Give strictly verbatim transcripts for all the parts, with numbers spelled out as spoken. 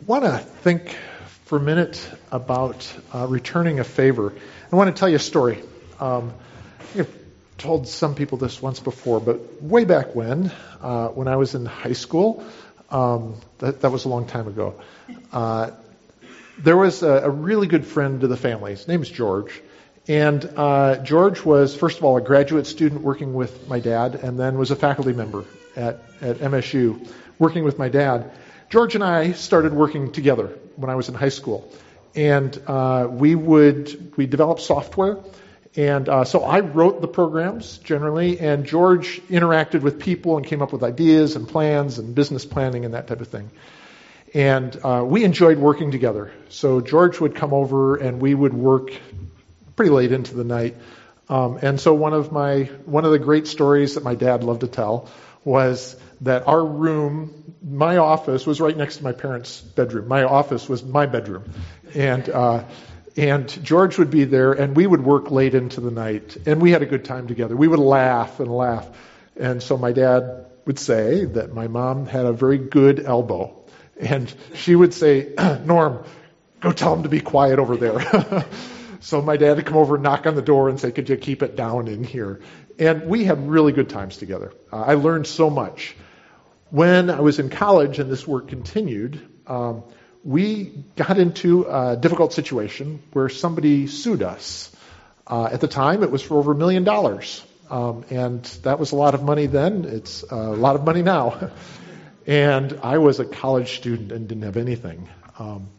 want to think for a minute about uh, returning a favor. I want to tell you a story. Um, I've told some people this once before, but way back when, uh, when I was in high school, um, that, that was a long time ago, uh, there was a, a really good friend to the family. His name's George. And uh, George was, first of all, a graduate student working with my dad, and then was a faculty member at, at M S U working with my dad. George and I started working together when I was in high school. And uh, we would, we developed software. And uh, so I wrote the programs generally, and George interacted with people and came up with ideas and plans and business planning and that type of thing. And uh, we enjoyed working together. So George would come over and we would work pretty late into the night. Um, and so one of my, one of the great stories that my dad loved to tell was that our room, my office was right next to my parents' bedroom. My office was my bedroom. And, uh, and George would be there and we would work late into the night and we had a good time together. We would laugh and laugh. And so my dad would say that my mom had a very good elbow. And she would say, Norm, go tell him to be quiet over there. So my dad would come over and knock on the door and say, could you keep it down in here? And we had really good times together. Uh, I learned so much. When I was in college and this work continued, um, we got into a difficult situation where somebody sued us. Uh, at the time, it was for over a million dollars. Um, and that was a lot of money then. It's a lot of money now. And I was a college student and didn't have anything. Um,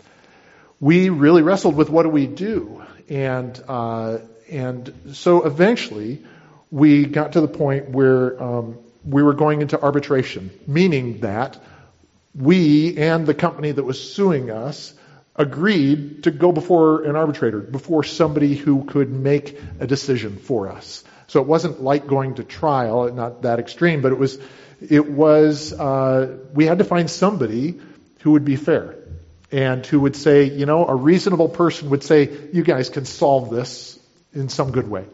we really wrestled with what do we do? And uh, and so eventually we got to the point where um, we were going into arbitration, meaning that we and the company that was suing us agreed to go before an arbitrator, before somebody who could make a decision for us. So it wasn't like going to trial, not that extreme, but it was it was uh, we had to find somebody who would be fair. And who would say, you know, a reasonable person would say, you guys can solve this in some good way.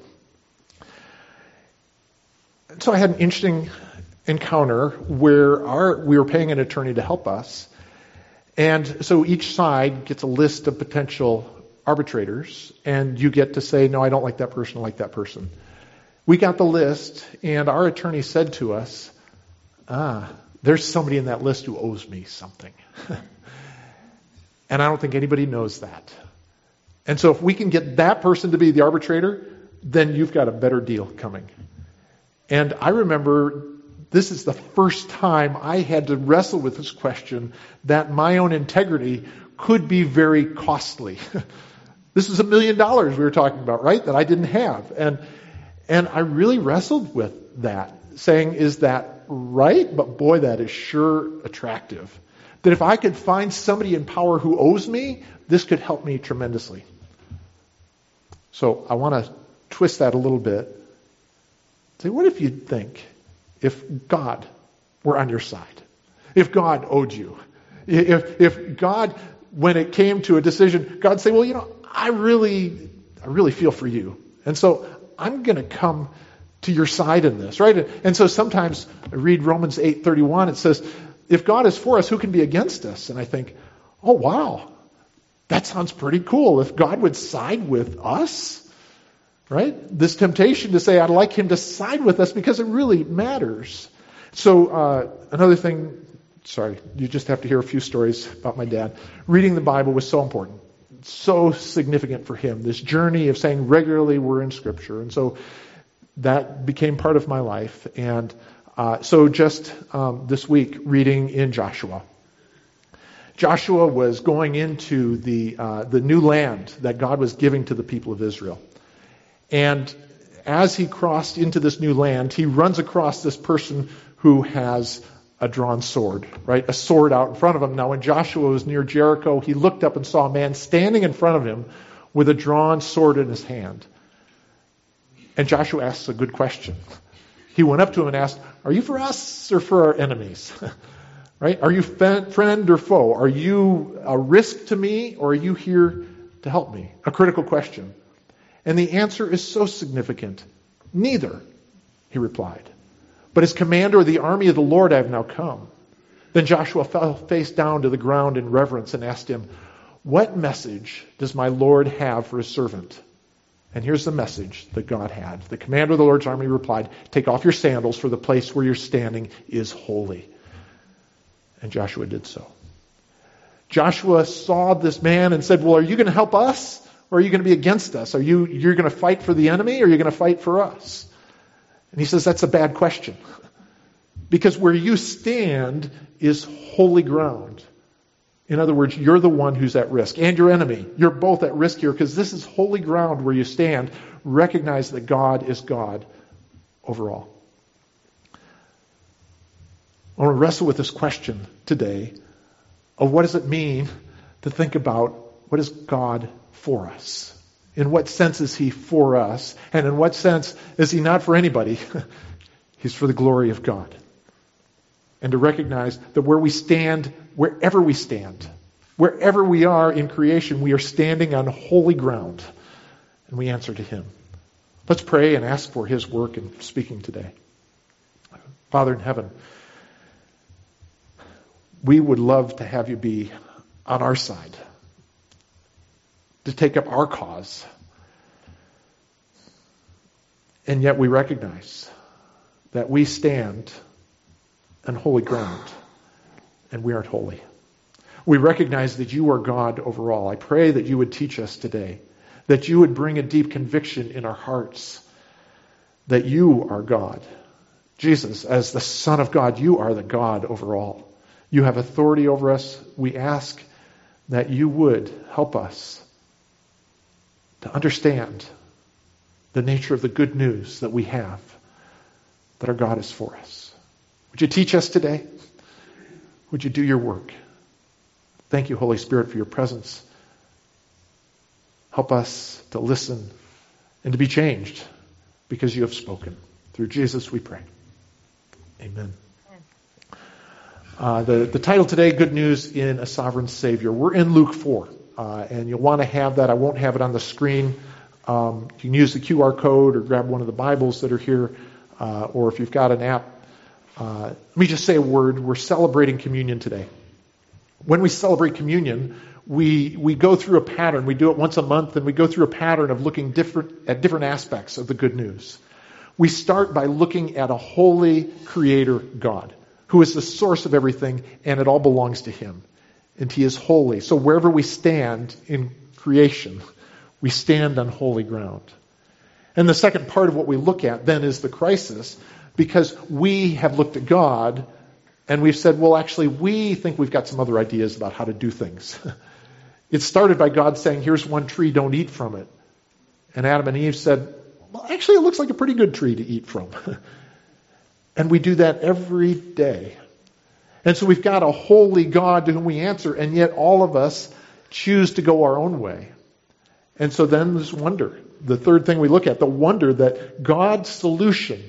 So I had an interesting encounter where our, we were paying an attorney to help us. And so each side gets a list of potential arbitrators. And you get to say, no, I don't like that person, I like that person. We got the list, and our attorney said to us, ah, there's somebody in that list who owes me something. And I don't think anybody knows that. And so if we can get that person to be the arbitrator, then you've got a better deal coming. And I remember this is the first time I had to wrestle with this question that my own integrity could be very costly. This is a million dollars we were talking about, right? That I didn't have. And and I really wrestled with that, saying, is that right? But boy, that is sure attractive. That if I could find somebody in power who owes me, this could help me tremendously. So I want to twist that a little bit. Say, what if you'd think if God were on your side? If God owed you? If if God, when it came to a decision, God say, well, you know, I really, I really feel for you. And so I'm going to come to your side in this, right? And so sometimes I read Romans eight thirty-one, it says, if God is for us, who can be against us? And I think, oh, wow, that sounds pretty cool. If God would side with us, right? This temptation to say, I'd like him to side with us because it really matters. So uh, another thing, sorry, you just have to hear a few stories about my dad. Reading the Bible was so important, so significant for him. This journey of saying regularly we're in Scripture. And so that became part of my life. And Uh, so just um, this week, reading in Joshua. Joshua was going into the uh, the new land that God was giving to the people of Israel. And as he crossed into this new land, he runs across this person who has a drawn sword, right? A sword out in front of him. Now, when Joshua was near Jericho, he looked up and saw a man standing in front of him with a drawn sword in his hand. And Joshua asks a good question. He went up to him and asked, are you for us or for our enemies? Right? Are you friend or foe? Are you a risk to me or are you here to help me? A critical question. And the answer is so significant. Neither, he replied. But as commander of the army of the Lord I have now come. Then Joshua fell face down to the ground in reverence and asked him, "What message does my Lord have for his servant?" And here's the message that God had. The commander of the Lord's army replied, "Take off your sandals, for the place where you're standing is holy." And Joshua did so. Joshua saw this man and said, "Well, are you going to help us? Or are you going to be against us? Are you you're going to fight for the enemy, or are you going to fight for us?" And he says, that's a bad question. Because where you stand is holy ground. In other words, you're the one who's at risk. And your enemy. You're both at risk here because this is holy ground where you stand. Recognize that God is God overall. I want to wrestle with this question today of what does it mean to think about what is God for us? In what sense is he for us? And in what sense is he not for anybody? He's for the glory of God. And to recognize that where we stand, wherever we stand, wherever we are in creation, we are standing on holy ground. And we answer to him. Let's pray and ask for his work in speaking today. Father in heaven, we would love to have you be on our side, to take up our cause. And yet we recognize that we stand on holy ground and we aren't holy. We recognize that you are God overall. I pray that you would teach us today, that you would bring a deep conviction in our hearts that you are God. Jesus, as the Son of God, you are the God overall. You have authority over us. We ask that you would help us to understand the nature of the good news that we have, that our God is for us. Would you teach us today? Would you do your work? Thank you, Holy Spirit, for your presence. Help us to listen and to be changed because you have spoken. Through Jesus we pray. Amen. Uh, the, the title today, Good News in a Sovereign Savior. We're in Luke four, uh, and you'll want to have that. I won't have it on the screen. Um, you can use the Q R code or grab one of the Bibles that are here, uh, or if you've got an app. Uh, let me just say a word. We're celebrating communion today. When we celebrate communion, we we go through a pattern. We do it once a month, and we go through a pattern of looking different at different aspects of the good news. We start by looking at a holy creator God, who is the source of everything, and it all belongs to him. And he is holy. So wherever we stand in creation, we stand on holy ground. And the second part of what we look at then is the crisis, because we have looked at God and we've said, well, actually, we think we've got some other ideas about how to do things. It started by God saying, here's one tree, don't eat from it. And Adam and Eve said, well, actually, it looks like a pretty good tree to eat from. And we do that every day. And so we've got a holy God to whom we answer, and yet all of us choose to go our own way. And so then this wonder, the third thing we look at, the wonder that God's solution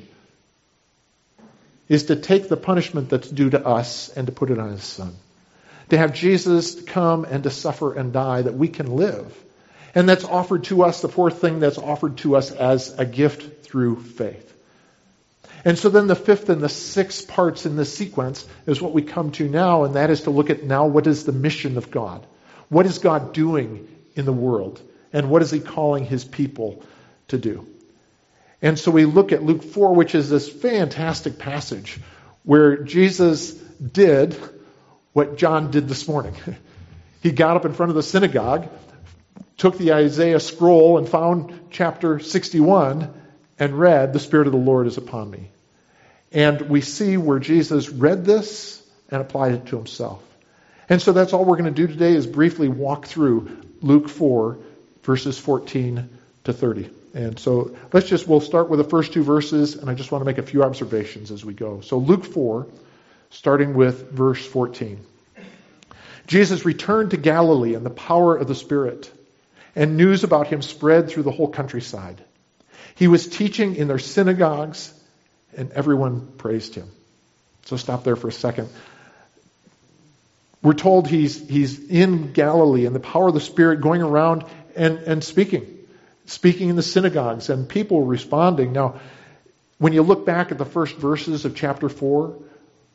is to take the punishment that's due to us and to put it on his Son. To have Jesus come and to suffer and die that we can live. And that's offered to us, the fourth thing that's offered to us as a gift through faith. And so then the fifth and the sixth parts in this sequence is what we come to now, and that is to look at now what is the mission of God? What is God doing in the world? And what is he calling his people to do? And so we look at Luke four, which is this fantastic passage where Jesus did what John did this morning. He got up in front of the synagogue, took the Isaiah scroll and found chapter sixty-one and read, "The Spirit of the Lord is upon me." And we see where Jesus read this and applied it to himself. And so that's all we're going to do today is briefly walk through Luke four, verses fourteen to thirty. And so let's just, we'll start with the first two verses, and I just want to make a few observations as we go. So Luke four, starting with verse fourteen. Jesus returned to Galilee in the power of the Spirit, and news about him spread through the whole countryside. He was teaching in their synagogues, and everyone praised him. So stop there for a second. We're told he's he's in Galilee in the power of the Spirit, going around and, and speaking. Speaking in the synagogues, and people responding. Now, when you look back at the first verses of chapter four,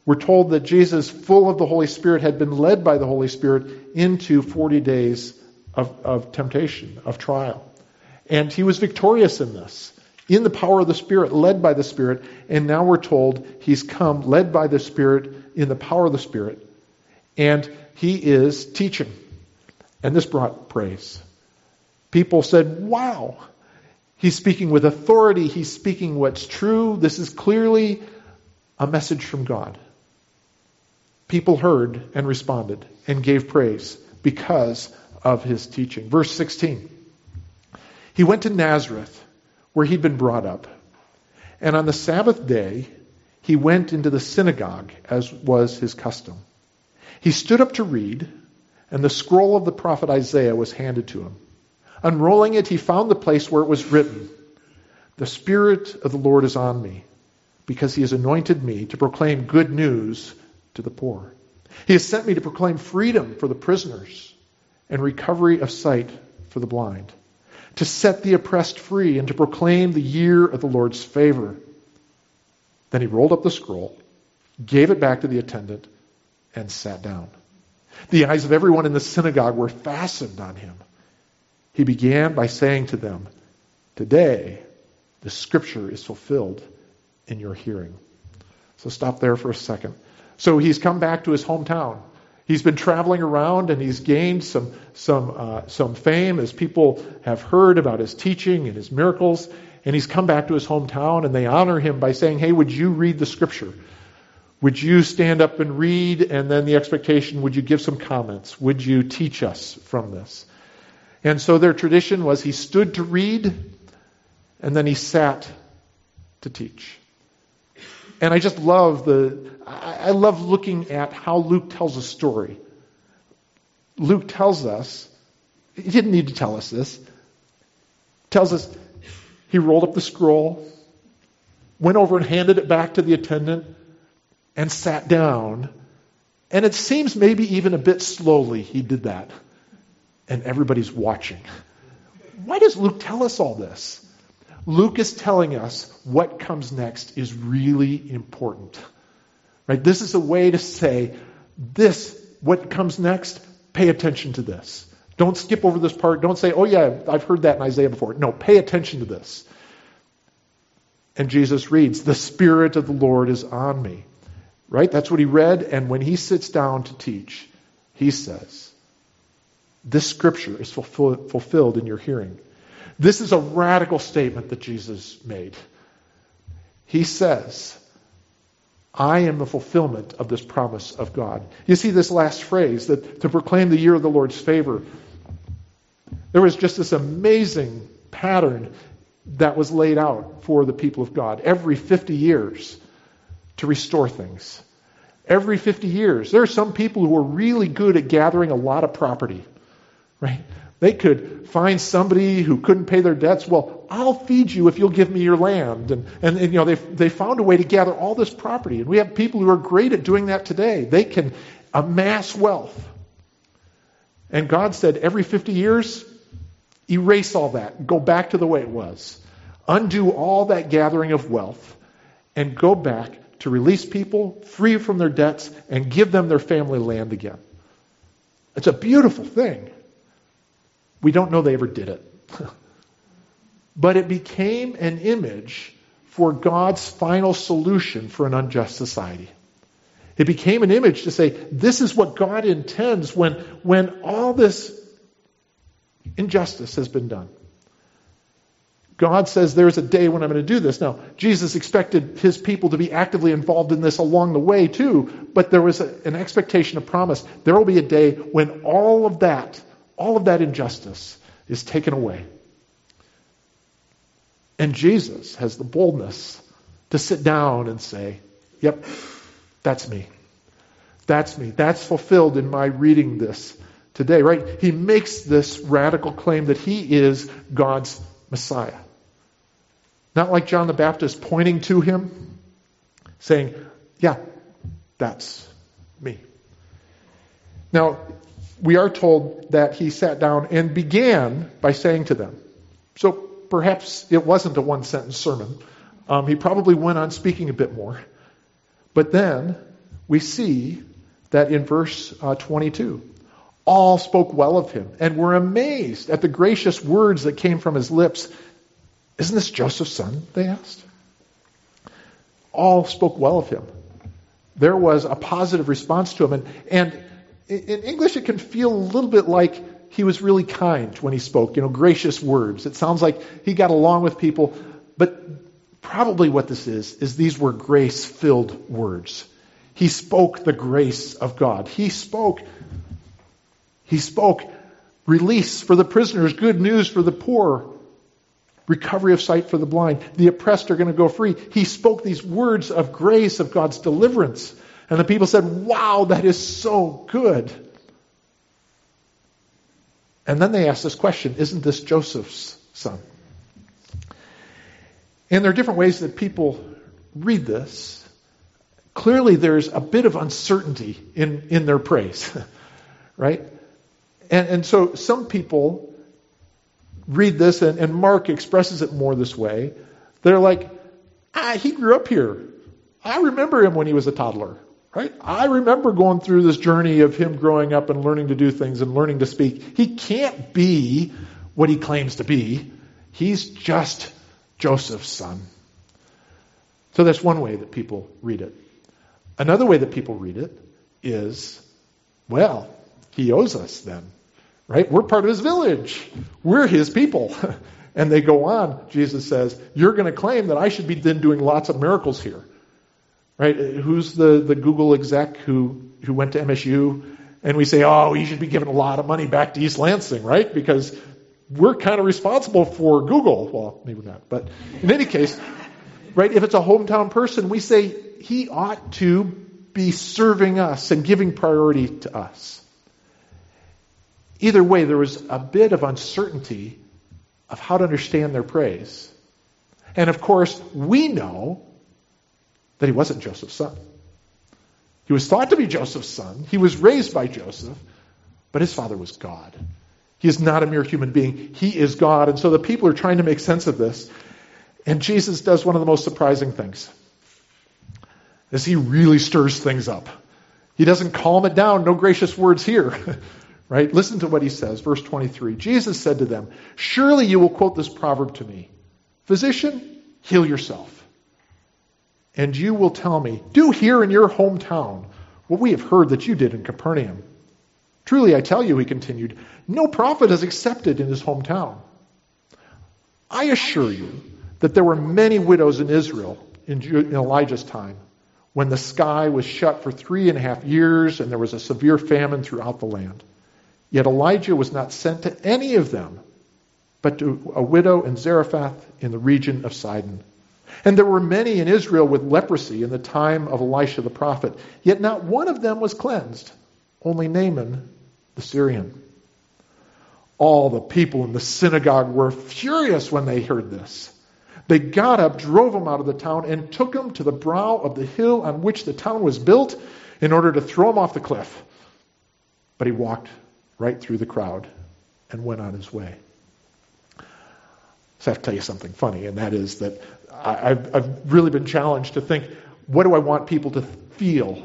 We're told that Jesus, full of the Holy Spirit, had been led by the Holy Spirit into forty days of, of temptation, of trial. And he was victorious in this, in the power of the Spirit, led by the Spirit. And now we're told he's come, led by the Spirit, in the power of the Spirit. And he is teaching. And this brought praise. People said, wow, he's speaking with authority. He's speaking what's true. This is clearly a message from God. People heard and responded and gave praise because of his teaching. Verse sixteen. He went to Nazareth, where he'd been brought up. And on the Sabbath day, he went into the synagogue, as was his custom. He stood up to read, and the scroll of the prophet Isaiah was handed to him. Unrolling it, he found the place where it was written, "The Spirit of the Lord is on me, because he has anointed me to proclaim good news to the poor. He has sent me to proclaim freedom for the prisoners and recovery of sight for the blind, to set the oppressed free and to proclaim the year of the Lord's favor." Then he rolled up the scroll, gave it back to the attendant, and sat down. The eyes of everyone in the synagogue were fastened on him. He began by saying to them, "Today, the scripture is fulfilled in your hearing." So stop there for a second. So he's come back to his hometown. He's been traveling around and he's gained some some uh, some fame as people have heard about his teaching and his miracles. And he's come back to his hometown and they honor him by saying, "Hey, would you read the scripture? Would you stand up and read?" And then the expectation, would you give some comments? Would you teach us from this? And so their tradition was he stood to read and then he sat to teach. And I just love the, I love looking at how Luke tells a story. Luke tells us, he didn't need to tell us this, tells us he rolled up the scroll, went over and handed it back to the attendant, and sat down. And it seems maybe even a bit slowly he did that. And everybody's watching. Why does Luke tell us all this? Luke is telling us what comes next is really important. Right? This is a way to say, this, what comes next, pay attention to this. Don't skip over this part. Don't say, "Oh yeah, I've heard that in Isaiah before." No, pay attention to this. And Jesus reads, "The Spirit of the Lord is on me." Right? That's what he read. And when he sits down to teach, he says, this scripture is fulfill- fulfilled in your hearing. This is a radical statement that Jesus made. He says, "I am the fulfillment of this promise of God." You see this last phrase, that to proclaim the year of the Lord's favor. There was just this amazing pattern that was laid out for the people of God. Every fifty years to restore things. Every fifty years. There are some people who are really good at gathering a lot of property. Right? They could find somebody who couldn't pay their debts. "Well, I'll feed you if you'll give me your land." And, and, and you know, they they found a way to gather all this property. And we have people who are great at doing that today. They can amass wealth. And God said, every fifty years, erase all that. Go back to the way it was. Undo all that gathering of wealth. And go back to release people, free from their debts, and give them their family land again. It's a beautiful thing. We don't know they ever did it. But it became an image for God's final solution for an unjust society. It became an image to say, this is what God intends when, when all this injustice has been done. God says there's a day when I'm going to do this. Now, Jesus expected his people to be actively involved in this along the way too, but there was a, an expectation, a promise. There will be a day when all of that All of that injustice is taken away. And Jesus has the boldness to sit down and say, "Yep, that's me. That's me. That's fulfilled in my reading this today." Right? He makes this radical claim that he is God's Messiah. Not like John the Baptist pointing to him, saying, "Yeah, that's me." Now, we are told that he sat down and began by saying to them. So perhaps it wasn't a one-sentence sermon. Um, he probably went on speaking a bit more. But then, we see that in verse uh, twenty-two. All spoke well of him and were amazed at the gracious words that came from his lips. Isn't this Joseph's son? They asked. All spoke well of him. There was a positive response to him. And, and in English, it can feel a little bit like he was really kind when he spoke, you know, gracious words. It sounds like he got along with people. But probably what this is, is these were grace-filled words. He spoke the grace of God. He spoke, he spoke release for the prisoners, good news for the poor, recovery of sight for the blind. The oppressed are going to go free. He spoke these words of grace, of God's deliverance. And the people said, wow, that is so good. And then they asked this question, isn't this Joseph's son? And there are different ways that people read this. Clearly there's a bit of uncertainty in, in their praise, right? And, and so some people read this, and, and Mark expresses it more this way. They're like, ah, he grew up here. I remember him when he was a toddler, right? I remember going through this journey of him growing up and learning to do things and learning to speak. He can't be what he claims to be. He's just Joseph's son. So that's one way that people read it. Another way that people read it is, well, he owes us then. Right? We're part of his village. We're his people. And they go on. Jesus says, you're going to claim that I should be then doing lots of miracles here. Right? Who's the, the Google exec who, who went to M S U? And we say, oh, he should be giving a lot of money back to East Lansing, right? Because we're kind of responsible for Google. Well, maybe not. But in any case, right, if it's a hometown person, we say he ought to be serving us and giving priority to us. Either way, there was a bit of uncertainty of how to understand their praise. And of course, we know that he wasn't Joseph's son. He was thought to be Joseph's son. He was raised by Joseph, but his father was God. He is not a mere human being. He is God. And so the people are trying to make sense of this. And Jesus does one of the most surprising things, is he really stirs things up. He doesn't calm it down. No gracious words here. Right? Listen to what he says. Verse twenty-three. Jesus said to them, surely you will quote this proverb to me. Physician, heal yourself. And you will tell me, do here in your hometown what we have heard that you did in Capernaum. Truly I tell you, he continued, no prophet is accepted in his hometown. I assure you that there were many widows in Israel in Elijah's time, when the sky was shut for three and a half years and there was a severe famine throughout the land. Yet Elijah was not sent to any of them, but to a widow in Zarephath in the region of Sidon. And there were many in Israel with leprosy in the time of Elisha the prophet, yet not one of them was cleansed, only Naaman the Syrian. All the people in the synagogue were furious when they heard this. They got up, drove him out of the town, and took him to the brow of the hill on which the town was built in order to throw him off the cliff. But he walked right through the crowd and went on his way. So I have to tell you something funny, and that is that I, I've, I've really been challenged to think, what do I want people to feel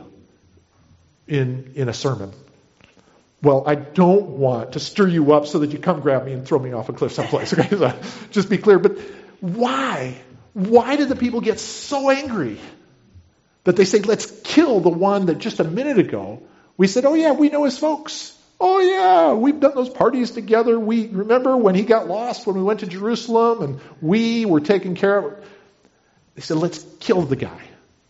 in, in a sermon? Well, I don't want to stir you up so that you come grab me and throw me off a cliff someplace. Okay, so just be clear. But why? Why did the people get so angry that they say, let's kill the one that just a minute ago we said, oh yeah, we know his folks. Oh yeah, we've done those parties together. We remember when he got lost when we went to Jerusalem and we were taking care of it. They said, let's kill the guy.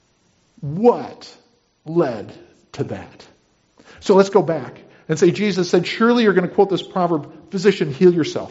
What led to that? So let's go back and say, Jesus said, surely you're going to quote this proverb, physician, heal yourself.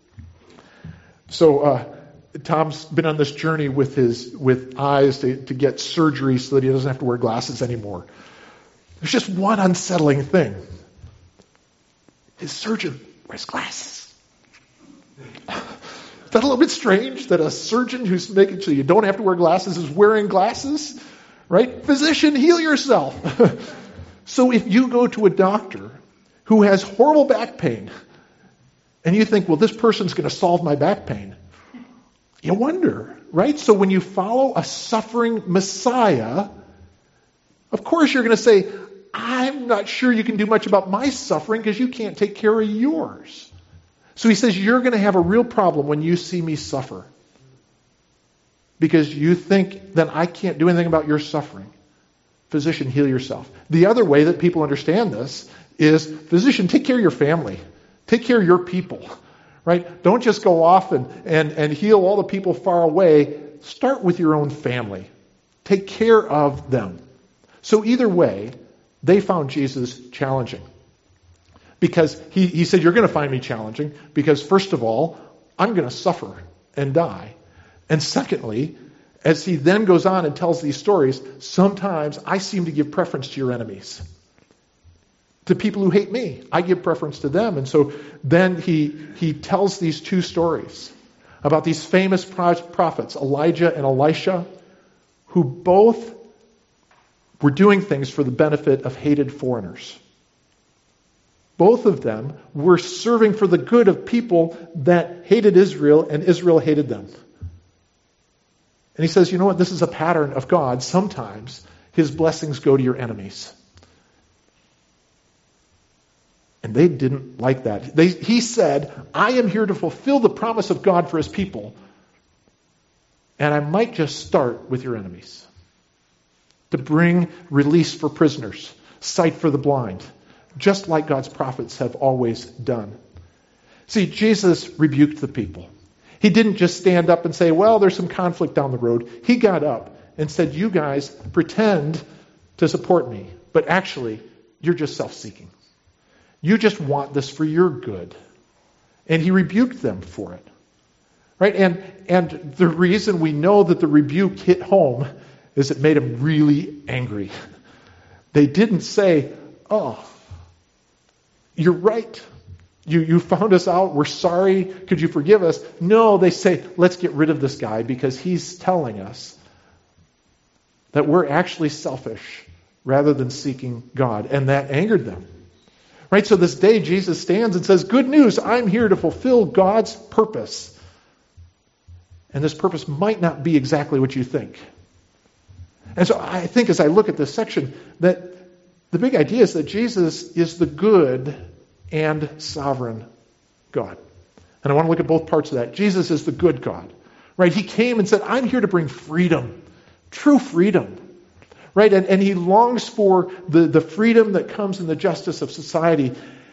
So uh, Tom's been on this journey with his with eyes to, to get surgery so that he doesn't have to wear glasses anymore. There's just one unsettling thing. His surgeon wears glasses. Is that a little bit strange that a surgeon who's making sure you don't have to wear glasses is wearing glasses? Right? Physician, heal yourself. So if you go to a doctor who has horrible back pain and you think, well, this person's going to solve my back pain, you wonder, right? So when you follow a suffering Messiah, Of course you're going to say, I'm not sure you can do much about my suffering because you can't take care of yours. So he says, you're going to have a real problem when you see me suffer. Because you think that I can't do anything about your suffering. Physician, heal yourself. The other way that people understand this is, physician, take care of your family. Take care of your people. Right? Don't just go off and, and, and heal all the people far away. Start with your own family. Take care of them. So either way, they found Jesus challenging. Because he, he said, you're going to find me challenging because, first of all, I'm going to suffer and die. And secondly, as he then goes on and tells these stories, sometimes I seem to give preference to your enemies. To people who hate me, I give preference to them. And so then he, he tells these two stories about these famous prophets, Elijah and Elisha, who both were doing things for the benefit of hated foreigners. Both of them were serving for the good of people that hated Israel, and Israel hated them. And he says, you know what? This is a pattern of God. Sometimes his blessings go to your enemies. And they didn't like that. They, he said, I am here to fulfill the promise of God for his people. And I might just start with your enemies. To bring release for prisoners, sight for the blind, just like God's prophets have always done. See, Jesus rebuked the people. He didn't just stand up and say, well, there's some conflict down the road. He got up and said, you guys pretend to support me, but actually, you're just self-seeking. You just want this for your good. And he rebuked them for it. Right? And, and the reason we know that the rebuke hit home is it made them really angry. They didn't say, oh, you're right. You, you found us out. We're sorry. Could you forgive us? No, they say, let's get rid of this guy because he's telling us that we're actually selfish rather than seeking God. And that angered them. Right? So this day Jesus stands and says, good news, I'm here to fulfill God's purpose. And this purpose might not be exactly what you think. And so I think as I look at this section, that the big idea is that Jesus is the good and sovereign God. And I want to look at both parts of that. Jesus is the good God. Right? He came and said, I'm here to bring freedom. True freedom. Right? And, and he longs for the, the freedom that comes in the justice of society.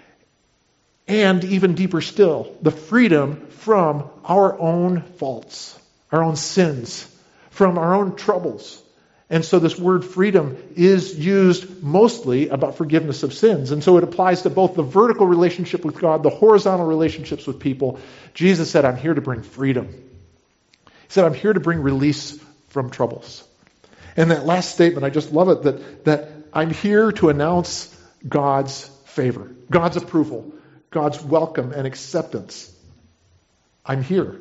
And even deeper still, the freedom from our own faults, our own sins, from our own troubles. And so this word freedom is used mostly about forgiveness of sins. And so it applies to both the vertical relationship with God, the horizontal relationships with people. Jesus said, I'm here to bring freedom. He said, I'm here to bring release from troubles. And that last statement, I just love it, that, that I'm here to announce God's favor, God's approval, God's welcome and acceptance. I'm here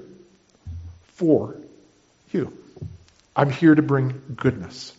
for you. I'm here to bring goodness.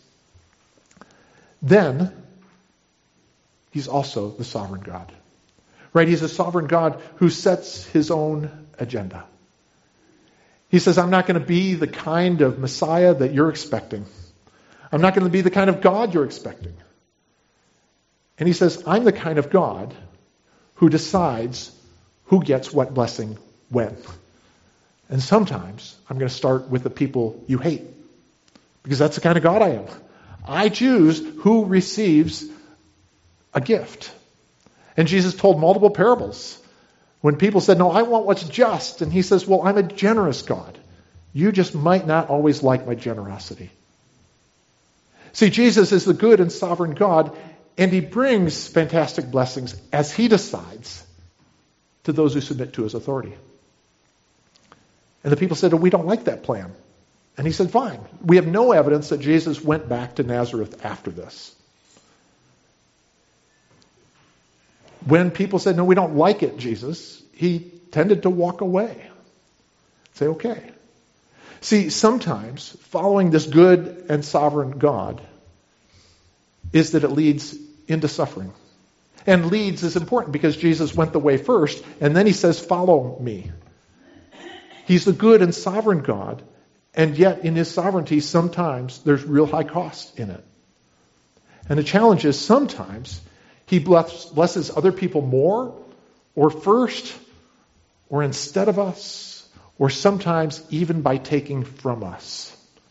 Then, he's also the sovereign God. Right? He's a sovereign God who sets his own agenda. He says, I'm not going to be the kind of Messiah that you're expecting. I'm not going to be the kind of God you're expecting. And he says, I'm the kind of God who decides who gets what blessing when. And sometimes I'm going to start with the people you hate. Because that's the kind of God I am. I choose who receives a gift. And Jesus told multiple parables. When people said, no, I want what's just. And he says, well, I'm a generous God. You just might not always like my generosity. See, Jesus is the good and sovereign God, and he brings fantastic blessings as he decides to those who submit to his authority. And the people said, oh, we don't like that plan. And he said, fine. We have no evidence that Jesus went back to Nazareth after this. When people said, no, we don't like it, Jesus, he tended to walk away. Say, okay. See, sometimes following this good and sovereign God is that it leads into suffering. And leads is important because Jesus went the way first, and then he says, follow me. He's the good and sovereign God. And yet, in his sovereignty, sometimes there's real high cost in it. And the challenge is sometimes he bless, blesses other people more or first or instead of us, or sometimes even by taking from us.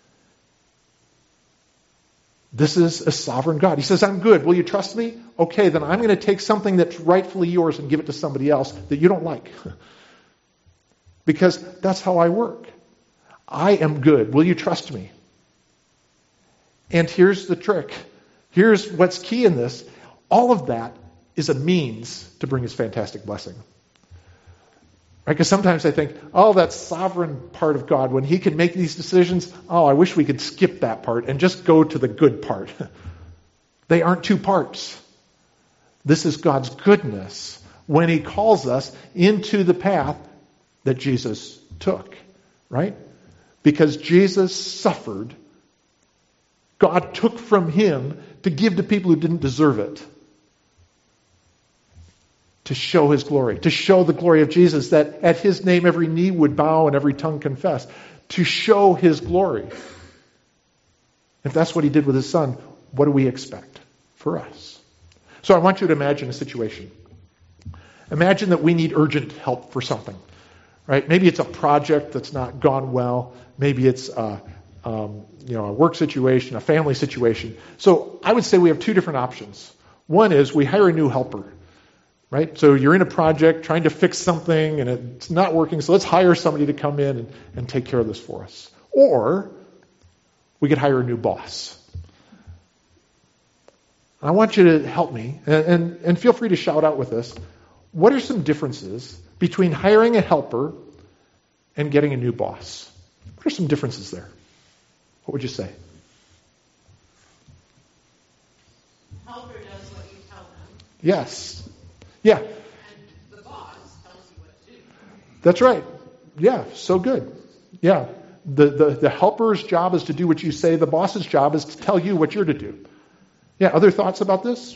This is a sovereign God. He says, I'm good. Will you trust me? Okay, then I'm going to take something that's rightfully yours and give it to somebody else that you don't like. Because that's how I work. I am good. Will you trust me? And here's the trick. Here's what's key in this. All of that is a means to bring his fantastic blessing. Right? Because sometimes I think, oh, that sovereign part of God, when he can make these decisions, oh, I wish we could skip that part and just go to the good part. They aren't two parts. This is God's goodness when he calls us into the path that Jesus took. Right? Because Jesus suffered, God took from him to give to people who didn't deserve it. To show his glory, to show the glory of Jesus, that at his name every knee would bow and every tongue confess. To show his glory. If that's what he did with his son, what do we expect for us? So I want you to imagine a situation. Imagine that we need urgent help for something. Right? Maybe it's a project that's not gone well. Maybe it's a, um, you know, a work situation, a family situation. So I would say we have two different options. One is we hire a new helper. Right? So you're in a project trying to fix something and it's not working, so let's hire somebody to come in and, and take care of this for us. Or we could hire a new boss. I want you to help me, and, and, and feel free to shout out with this. What are some differences between hiring a helper and getting a new boss? What are some differences there? What would you say? Helper does what you tell them. Yes. Yeah. And the boss tells you what to do. That's right. Yeah, so good. Yeah. The, the, the helper's job is to do what you say. The boss's job is to tell you what you're to do. Yeah, other thoughts about this?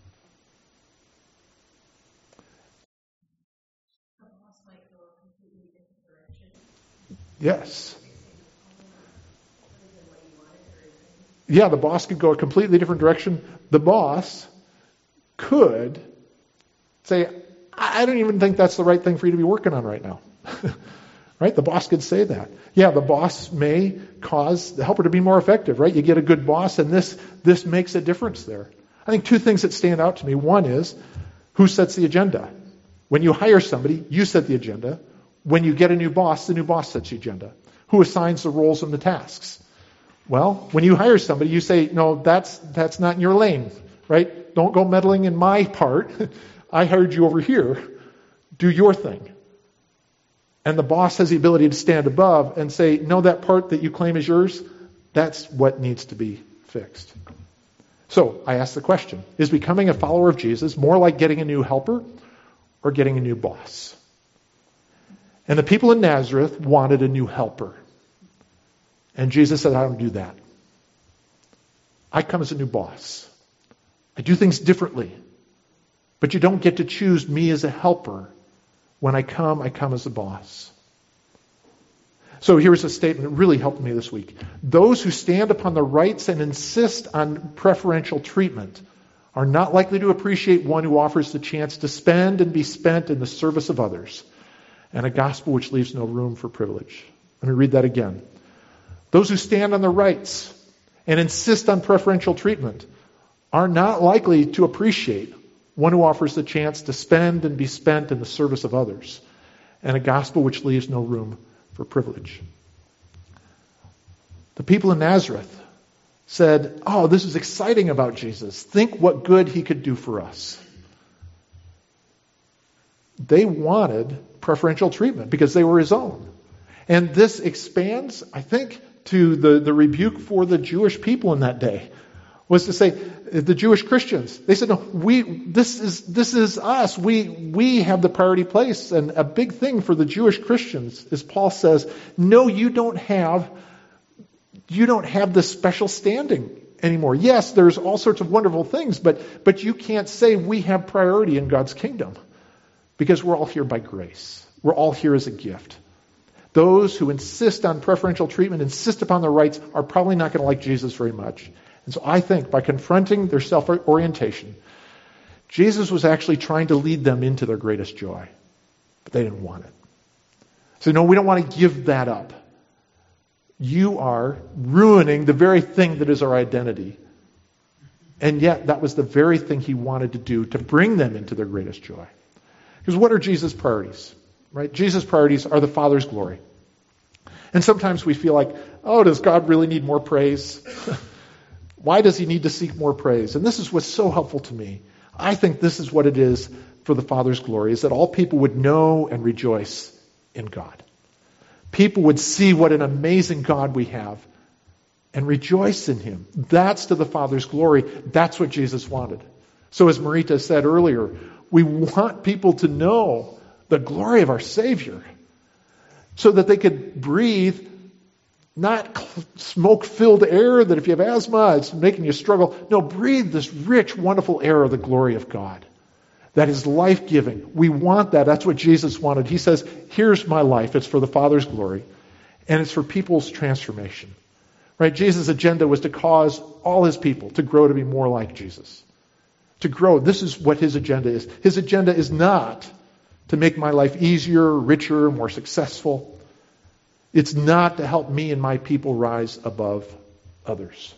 The boss might go a completely different direction. Yes. Than what you wanted or anything. Yeah, the boss could go a completely different direction. The boss could say, I don't even think that's the right thing for you to be working on right now. Right? The boss could say that. Yeah, the boss may cause the helper to be more effective, right? You get a good boss and this this makes a difference there. I think two things that stand out to me. One is, who sets the agenda? When you hire somebody, you set the agenda. When you get a new boss, the new boss sets the agenda. Who assigns the roles and the tasks? Well, when you hire somebody, you say, no, that's that's not in your lane, right? Don't go meddling in my part. I hired you over here. Do your thing. And the boss has the ability to stand above and say, no, that part that you claim is yours, that's what needs to be fixed. So I ask the question, is becoming a follower of Jesus more like getting a new helper or getting a new boss? And the people in Nazareth wanted a new helper. And Jesus said, I don't do that. I come as a new boss. I do things differently. But you don't get to choose me as a helper. When I come, I come as a boss. So here's a statement that really helped me this week. Those who stand upon the rights and insist on preferential treatment are not likely to appreciate one who offers the chance to spend and be spent in the service of others, and a gospel which leaves no room for privilege. Let me read that again. Those who stand on the rights and insist on preferential treatment are not likely to appreciate one who offers the chance to spend and be spent in the service of others, and a gospel which leaves no room for privilege. The people in Nazareth said, oh, this is exciting about Jesus. Think what good he could do for us. They wanted preferential treatment because they were his own. And this expands, I think, to the, the rebuke for the Jewish people in that day. Was to say, the Jewish Christians, they said, no, we, this is, this is us. We, we have the priority place. And a big thing for the Jewish Christians is Paul says, no, you don't have, you don't have this special standing anymore. Yes, there's all sorts of wonderful things, but, but you can't say we have priority in God's kingdom because we're all here by grace. We're all here as a gift. Those who insist on preferential treatment, insist upon their rights, are probably not going to like Jesus very much. And so I think by confronting their self-orientation, Jesus was actually trying to lead them into their greatest joy. But they didn't want it. So no, we don't want to give that up. You are ruining the very thing that is our identity. And yet that was the very thing he wanted to do to bring them into their greatest joy. Because what are Jesus' priorities? Right? Jesus' priorities are the Father's glory. And sometimes we feel like, oh, does God really need more praise? Why does he need to seek more praise? And this is what's so helpful to me. I think this is what it is for the Father's glory, is that all people would know and rejoice in God. People would see what an amazing God we have and rejoice in him. That's to the Father's glory. That's what Jesus wanted. So as Marita said earlier, we want people to know the glory of our Savior so that they could breathe not smoke-filled air that if you have asthma, it's making you struggle. No, breathe this rich, wonderful air of the glory of God. That is life-giving. We want that. That's what Jesus wanted. He says, here's my life. It's for the Father's glory. And it's for people's transformation. Right? Jesus' agenda was to cause all his people to grow to be more like Jesus. To grow. This is what his agenda is. His agenda is not to make my life easier, richer, more successful. It's not to help me and my people rise above others.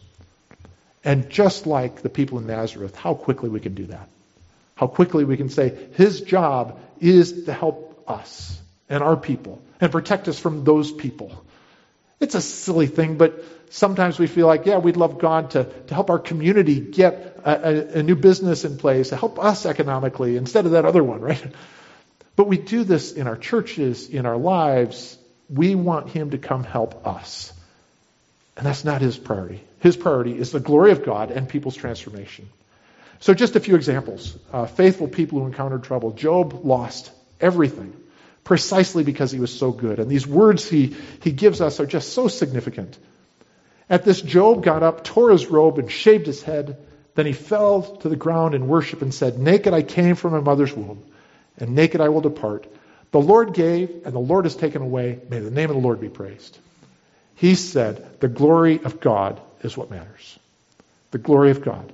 And just like the people in Nazareth, how quickly we can do that. How quickly we can say, his job is to help us and our people and protect us from those people. It's a silly thing, but sometimes we feel like, yeah, we'd love God to, to help our community get a, a, a new business in place, to help us economically instead of that other one, right? But we do this in our churches, in our lives. We want him to come help us. And that's not his priority. His priority is the glory of God and people's transformation. So just a few examples. Uh, faithful people who encountered trouble. Job lost everything precisely because he was so good. And these words he, he gives us are just so significant. At this, Job got up, tore his robe, and shaved his head. Then he fell to the ground in worship and said, naked I came from my mother's womb, and naked I will depart. The Lord gave, and the Lord has taken away. May the name of the Lord be praised. He said, the glory of God is what matters. The glory of God.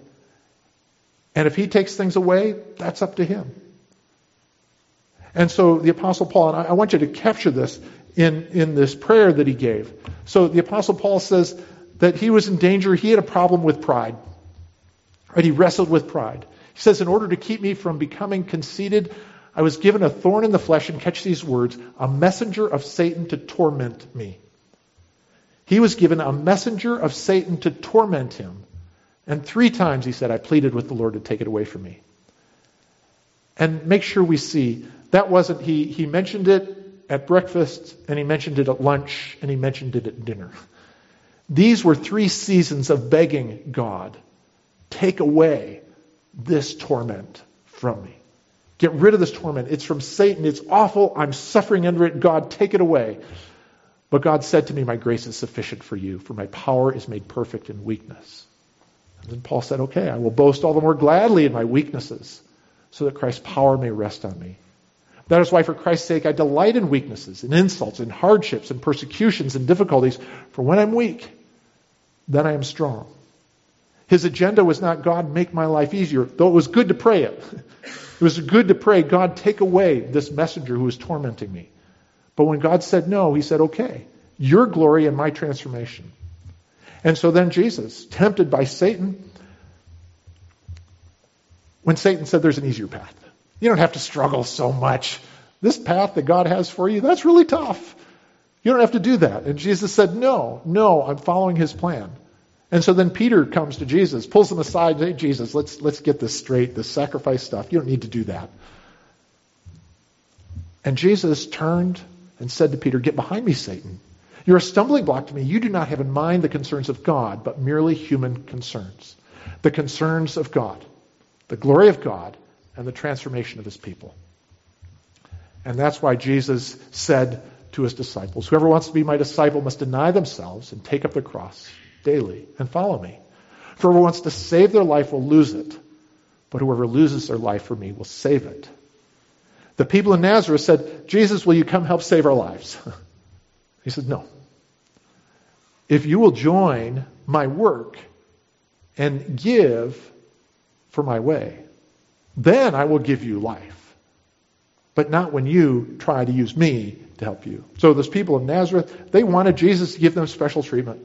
And if he takes things away, that's up to him. And so the Apostle Paul, and I, I want you to capture this in, in this prayer that he gave. So the Apostle Paul says that he was in danger. He had a problem with pride. Right? He wrestled with pride. He says, in order to keep me from becoming conceited, I was given a thorn in the flesh, and catch these words, a messenger of Satan to torment me. He was given a messenger of Satan to torment him. And three times he said, I pleaded with the Lord to take it away from me. And make sure we see, that wasn't, he, he mentioned it at breakfast, and he mentioned it at lunch, and he mentioned it at dinner. These were three seasons of begging God, take away this torment from me. Get rid of this torment. It's from Satan. It's awful. I'm suffering under it. God, take it away. But God said to me, my grace is sufficient for you, for my power is made perfect in weakness. And then Paul said, okay, I will boast all the more gladly in my weaknesses, so that Christ's power may rest on me. That is why, for Christ's sake, I delight in weaknesses, in insults, in hardships, in persecutions, and difficulties. For when I'm weak, then I am strong. His agenda was not, God, make my life easier, though it was good to pray it. It was good to pray, God, take away this messenger who is tormenting me. But when God said no, he said, okay, your glory and my transformation. And so then Jesus, tempted by Satan, when Satan said there's an easier path. You don't have to struggle so much. This path that God has for you, that's really tough. You don't have to do that. And Jesus said, no, no, I'm following his plan. And so then Peter comes to Jesus, pulls him aside, hey, Jesus, let's let's get this straight, this sacrifice stuff. You don't need to do that. And Jesus turned and said to Peter, get behind me, Satan. You're a stumbling block to me. You do not have in mind the concerns of God, but merely human concerns. The concerns of God, the glory of God, and the transformation of his people. And that's why Jesus said to his disciples, whoever wants to be my disciple must deny themselves and take up the cross daily and follow me. For whoever wants to save their life will lose it, but whoever loses their life for me will save it. The people in Nazareth said, Jesus, will you come help save our lives? He said, no. If you will join my work, and give for my way, then I will give you life. But not when you try to use me to help you. So those people of Nazareth, they wanted Jesus to give them special treatment.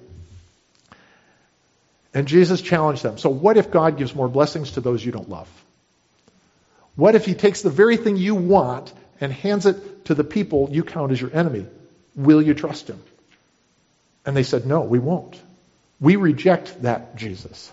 And Jesus challenged them. So what if God gives more blessings to those you don't love? What if he takes the very thing you want and hands it to the people you count as your enemy? Will you trust him? And they said, no, we won't. We reject that Jesus.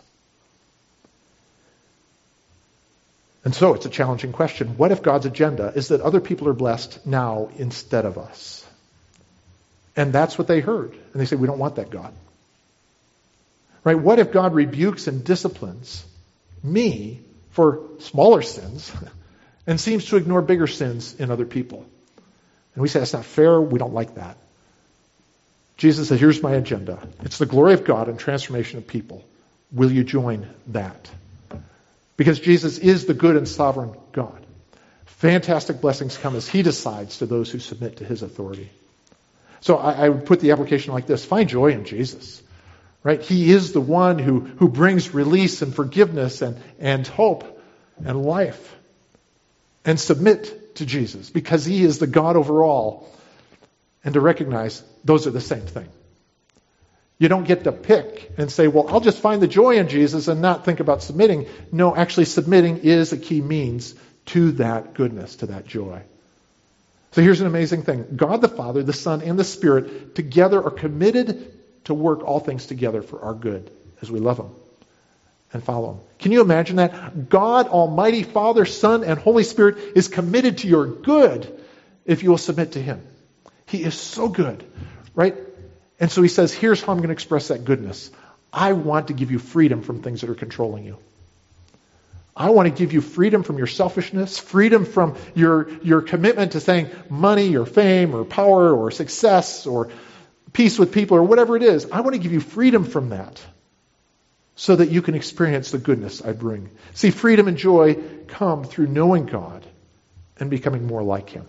And so it's a challenging question. What if God's agenda is that other people are blessed now instead of us? And that's what they heard. And they say, we don't want that God. Right? What if God rebukes and disciplines me for smaller sins and seems to ignore bigger sins in other people? And we say, that's not fair. We don't like that. Jesus said, here's my agenda. It's the glory of God and transformation of people. Will you join that? Because Jesus is the good and sovereign God. Fantastic blessings come as he decides to those who submit to his authority. So I, I would put the application like this. Find joy in Jesus. Right? He is the one who, who brings release and forgiveness and, and hope and life. And submit to Jesus because he is the God over all. And to recognize those are the same thing. You don't get to pick and say, well, I'll just find the joy in Jesus and not think about submitting. No, actually submitting is a key means to that goodness, to that joy. So here's an amazing thing. God the Father, the Son, and the Spirit together are committed to work all things together for our good as we love him and follow him. Can you imagine that? God, Almighty Father, Son, and Holy Spirit is committed to your good if you will submit to him. He is so good, right? And so he says, here's how I'm going to express that goodness. I want to give you freedom from things that are controlling you. I want to give you freedom from your selfishness, freedom from your, your commitment to saying money or fame or power or success or peace with people or whatever it is. I want to give you freedom from that so that you can experience the goodness I bring. See, freedom and joy come through knowing God and becoming more like him.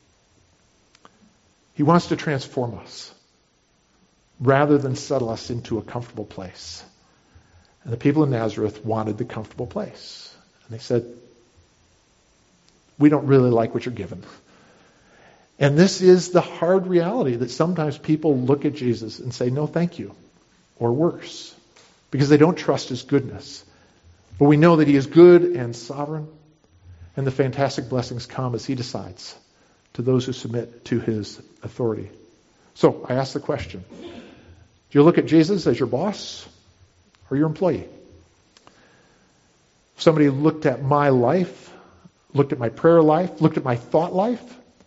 He wants to transform us rather than settle us into a comfortable place. And the people of Nazareth wanted the comfortable place. And they said, we don't really like what you're given. And this is the hard reality that sometimes people look at Jesus and say, no, thank you. Or worse, because they don't trust his goodness. But we know that he is good and sovereign. And the fantastic blessings come as he decides to those who submit to his authority. So I ask the question, do you look at Jesus as your boss or your employee? If somebody looked at my life, looked at my prayer life, looked at my thought life,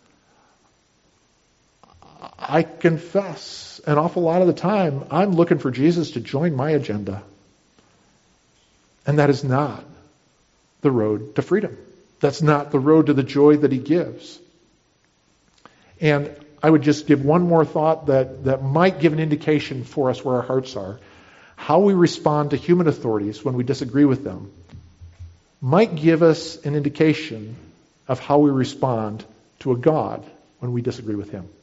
I confess an awful lot of the time I'm looking for Jesus to join my agenda. And that is not the road to freedom. That's not the road to the joy that he gives. And I would just give one more thought that, that might give an indication for us where our hearts are. How we respond to human authorities when we disagree with them might give us an indication of how we respond to a God when we disagree with him.